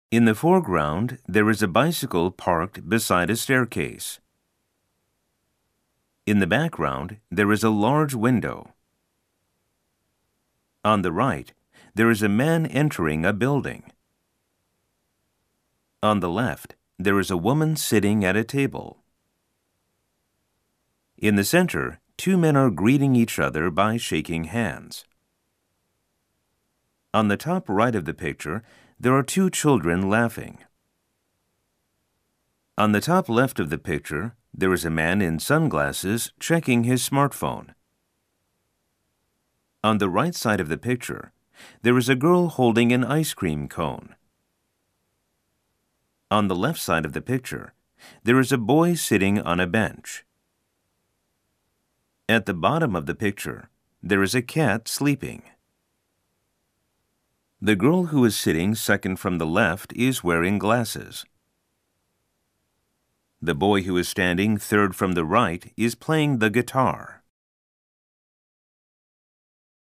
In the foreground, there is a bicycle parked beside a staircase. In the background, there is a large window. On the right, there is a man entering a building. On the left, there is a woman sitting at a table. In the center, two men are greeting each other by shaking hands. On the top right of the picture, there are two children laughing. On the top left of the picture, there is a man in sunglasses checking his smartphone. On the right side of the picture, there is a girl holding an ice cream cone. On the left side of the picture, there is a boy sitting on a bench. At the bottom of the picture, there is a cat sleeping. The girl who is sitting second from the left is wearing glasses. The boy who is standing third from the right is playing the guitar.